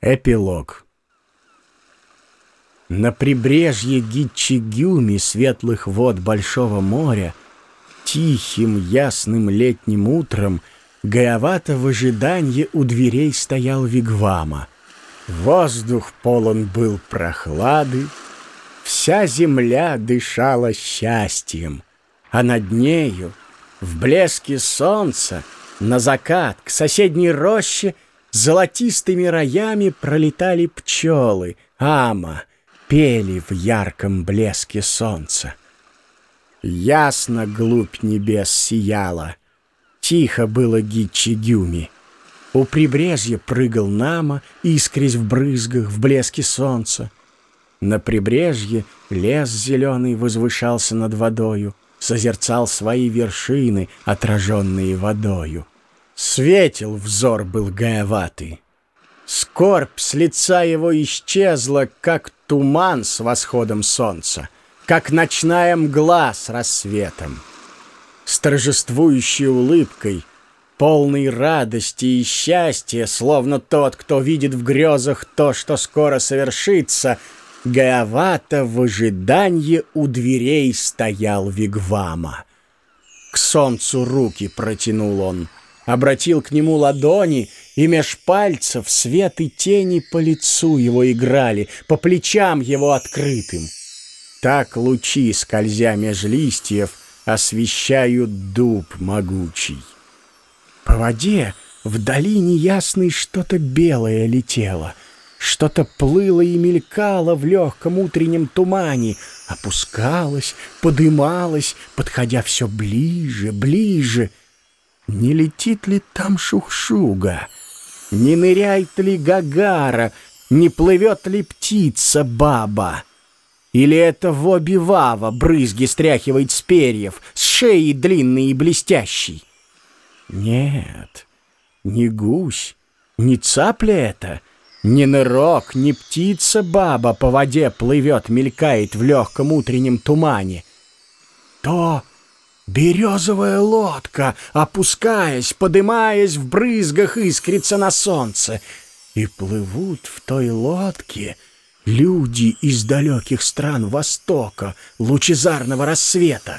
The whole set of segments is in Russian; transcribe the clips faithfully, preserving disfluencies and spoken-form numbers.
Эпилог. На прибрежье Гичигюми светлых вод Большого моря тихим ясным летним утром Гаявата в ожиданье у дверей стоял вигвама. Воздух полон был прохлады, вся земля дышала счастьем, а над нею, в блеске солнца, на закат к соседней роще золотистыми роями пролетали пчелы, ама, пели в ярком блеске солнца. Ясно глубь небес сияла, тихо было Гичигюми. У прибрежья прыгал Нама, искрясь в брызгах, в блеске солнца. На прибрежье лес зеленый возвышался над водою, созерцал свои вершины, отраженные водою. Светел взор был Гаяваты. Скорбь с лица его исчезла, как туман с восходом солнца, как ночная мгла с рассветом. С торжествующей улыбкой, полной радости и счастья, словно тот, кто видит в грезах то, что скоро совершится, Гаявата в ожиданье у дверей стоял вигвама. К солнцу руки протянул он, обратил к нему ладони, и меж пальцев свет и тени по лицу его играли, по плечам его открытым. Так лучи, скользя меж листьев, освещают дуб могучий. По воде вдали неясной что-то белое летело, что-то плыло и мелькало в легком утреннем тумане, опускалось, подымалось, подходя все ближе, ближе. Не летит ли там шухшуга? Не ныряет ли гагара? Не плывет ли птица баба? Или это воби-вава брызги стряхивает с перьев, с шеи длинной и блестящей? Нет, не гусь, не цапля это, не нырок, не птица-баба по воде плывет, мелькает в легком утреннем тумане. То березовая лодка, опускаясь, подымаясь в брызгах, искрится на солнце. И плывут в той лодке люди из далеких стран Востока, лучезарного рассвета.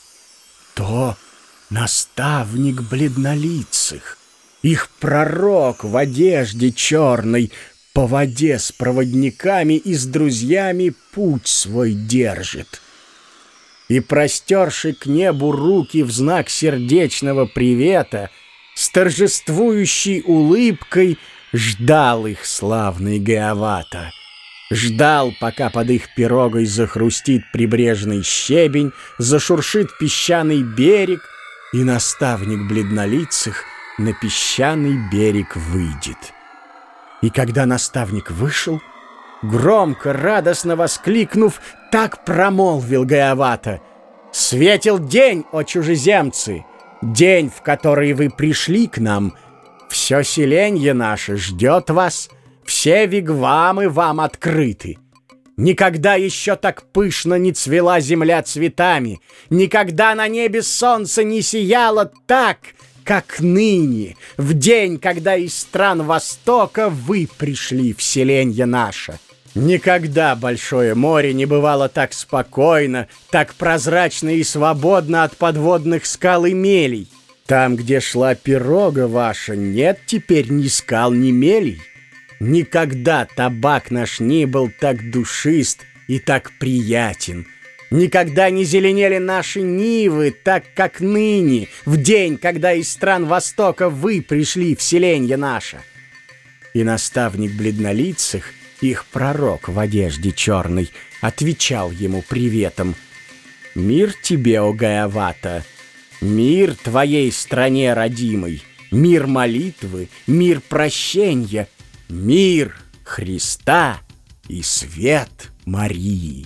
То наставник бледнолицых, их пророк в одежде черной, по воде с проводниками и с друзьями путь свой держит. И, простерши к небу руки в знак сердечного привета, с торжествующей улыбкой ждал их славный Гаявата. Ждал, пока под их пирогой захрустит прибрежный щебень, зашуршит песчаный берег, и наставник бледнолицых на песчаный берег выйдет. И когда наставник вышел, громко, радостно воскликнув, так промолвил Гаявата: «Светил день, о чужеземцы, день, в который вы пришли к нам. Все селенье наше ждет вас, все вигвамы вам открыты. Никогда еще так пышно не цвела земля цветами, никогда на небе солнце не сияло так, как ныне, в день, когда из стран Востока вы пришли в селенье наше. Никогда большое море не бывало так спокойно, так прозрачно и свободно от подводных скал и мелей. Там, где шла пирога ваша, нет теперь ни скал, ни мелей. Никогда табак наш не был так душист и так приятен. Никогда не зеленели наши нивы так, как ныне, в день, когда из стран Востока вы пришли в селенье наше». И наставник бледнолицых, их пророк в одежде черной, отвечал ему приветом: «Мир тебе, о Гаявата, мир твоей стране родимой, мир молитвы, мир прощения, мир Христа и свет Марии».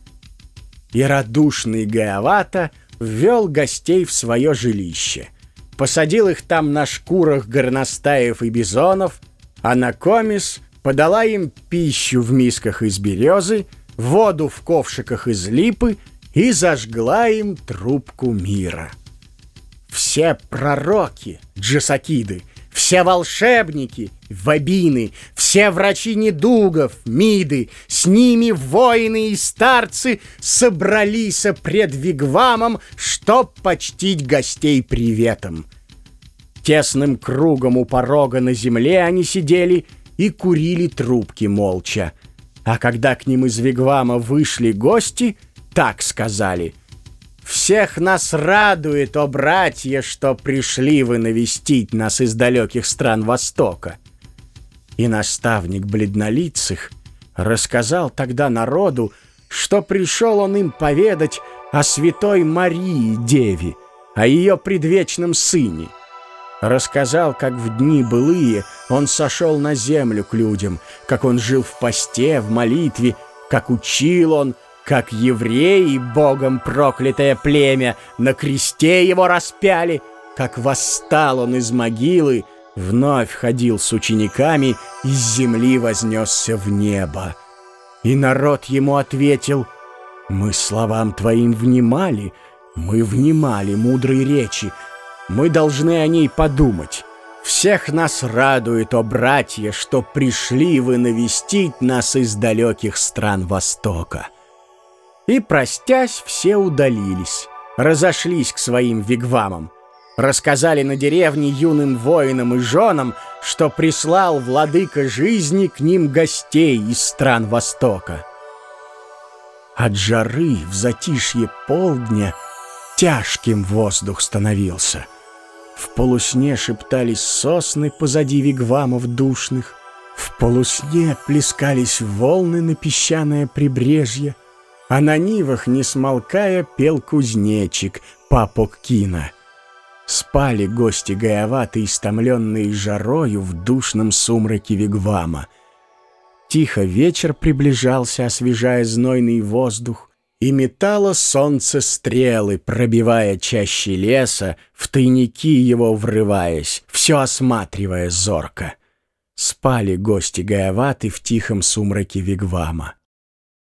И радушный Гаявата ввел гостей в свое жилище, посадил их там на шкурах горностаев и бизонов, а Накомис подала им пищу в мисках из березы, воду в ковшиках из липы и зажгла им трубку мира. Все пророки, джесакиды, все волшебники вабины, все врачи недугов, миды, с ними воины и старцы собрались пред вигвамом, чтоб почтить гостей приветом. Тесным кругом у порога на земле они сидели и курили трубки молча. А когда к ним из вигвама вышли гости, так сказали: «Всех нас радует, о братья, что пришли вы навестить нас из далеких стран Востока». И наставник бледнолицых рассказал тогда народу, что пришел он им поведать о святой Марии Деве, о ее предвечном сыне. Рассказал, как в дни былые он сошел на землю к людям, как он жил в посте, в молитве, как учил он, как евреи, богом проклятое племя, на кресте его распяли, как восстал он из могилы, вновь ходил с учениками, из земли вознесся в небо. И народ ему ответил: «Мы словам твоим внимали, мы внимали мудрой речи, мы должны о ней подумать. Всех нас радует, о братья, что пришли вы навестить нас из далеких стран Востока». И, простясь, все удалились, разошлись к своим вигвамам. Рассказали на деревне юным воинам и женам, что прислал владыка жизни к ним гостей из стран Востока. От жары в затишье полдня тяжким воздух становился. В полусне шептались сосны позади вигвамов душных, в полусне плескались волны на песчаное прибрежье, а на нивах, не смолкая, пел кузнечик Папок Кина. Спали гости Гаяваты, истомленные жарою в душном сумраке вигвама. Тихо вечер приближался, освежая знойный воздух, и метало солнце стрелы, пробивая чащи леса, в тайники его врываясь, все осматривая зорко. Спали гости Гаяваты в тихом сумраке вигвама.